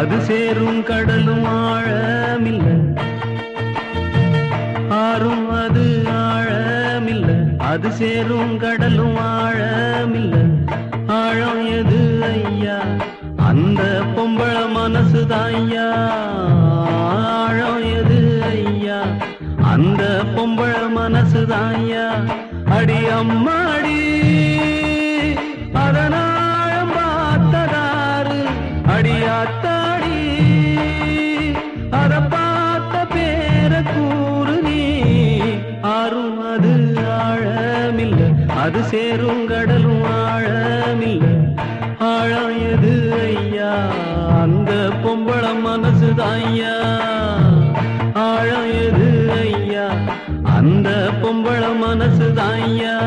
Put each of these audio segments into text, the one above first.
அது சேரும் கடலும் ஆழமில்ல, ஆறும் அது ஆழமில்ல. அது சேரும் கடலும் ஆழமில்ல, ஆழம் எது ஐயா? அந்த பொம்பள மனசுதான் ஐயா. ஆழம் எது ஐயா? அந்த பொம்பள மனசுதான் ஐயா. அடி அம்மாடி அதனாழம் பார்த்ததாரு, அடியாத்தாடி அத பார்த்த பேர கூறு நீ. ஆறும் அது ஆழமில்ல, அது சேரும் கடலும் ஆழமில்ல, ஆழம் எது ஐயா? அந்த பொம்பள மனசுதான் ஐயா. ஆழம் எது ஐயா? அந்த பொம்பள மனசுதான் ஐயா.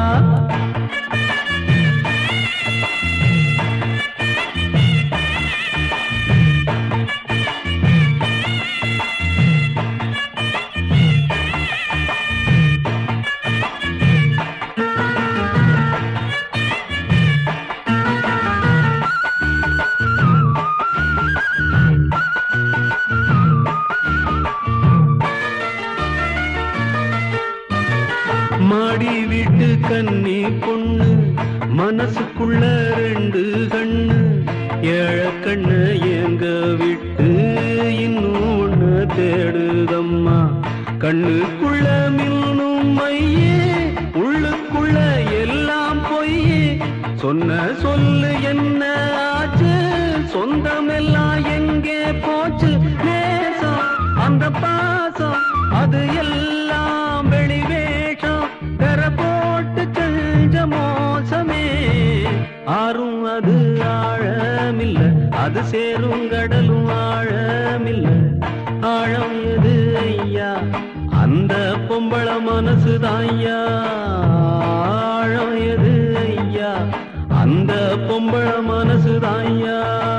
மாடி வீட்டு கன்னி பொண்ணு, மனசுக்குள்ள ரெண்டு கண்ணு, ஏழ கண்ணு எங்க விட்டு இன்னும் ஒண்ணு தேடுதம்மா. கண்ணுக்குள்ள மின்னும் மையே, உள்ளுக்குள்ள எல்லாம் பொய்யே. சொன்ன சொல்லு என்ன ஆச்சு? சொந்தமெல்லாம் எங்கே போச்சு? நேசம் அந்த பாசம் அது எல்லாம் வெளிவேஷம், பெற போட்டு செஞ்ச மோசமே. ஆறும் அது ஆழமில்ல, அது சேரும் கடலும் ஆழமில்ல, ஆழம் எது ஐயா? அந்த பொம்பள மனசுதான் ஐயா. ஆழம் எது ஐயா? அந்த பொம்பள மனசுதான் ஐயா.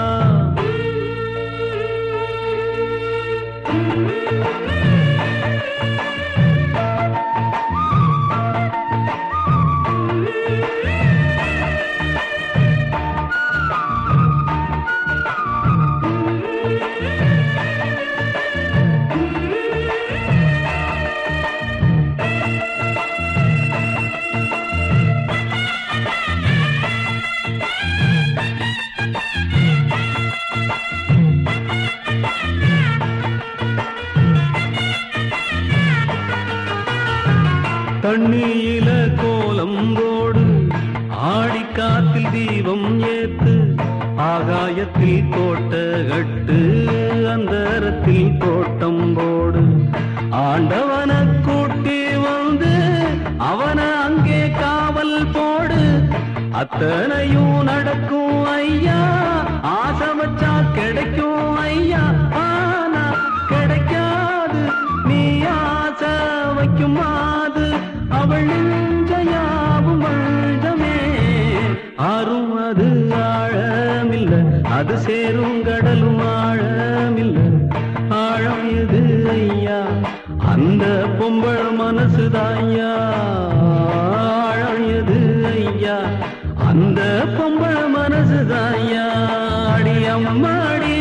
தண்ணியில கோலம் போடு, ஆடிக்காத்தில் தீபம் ஏத்து, ஆகாயத்தில் கோட்ட கட்டு, அந்தரத்தில் தோட்டம் போடு. ஆண்டவன கூட்டி வந்து அவன அங்கே காவல் போடு. அத்தனையும் நடக்கும் ஐயா, ஆசை வச்சா கிடைக்கும் ஐயா. ஆனா கிடைக்காது, நீ ஆசை வைக்கும் மாது, அவள் நெஞ்சையாவும் வந்தமே. ஆறும் அது ஆழமில்ல, அது சேரும் கடலும் ஆழமில்ல, ஆழம் எது ஐயா? அந்த பொம்பள மனசுதான் ஐயா. ஆழம் எது ஐயா? அந்த பொம்பள மனசுதான் ஐயா. அடி அம்மாடி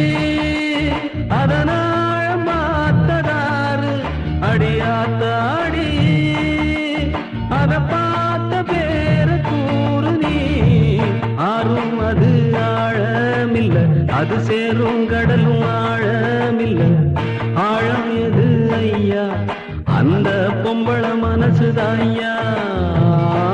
அதனாழம் பார்த்ததாரு, அடியாத்தாடி அத பார்த்த பேர கூறு நீ. ஆறும் அது ஆழமில்ல, அது சேரும் கடலும் ஆழமில்ல, ஆழம் எது ஐயா? அந்த பொம்பள மனசுதான் ஐயா.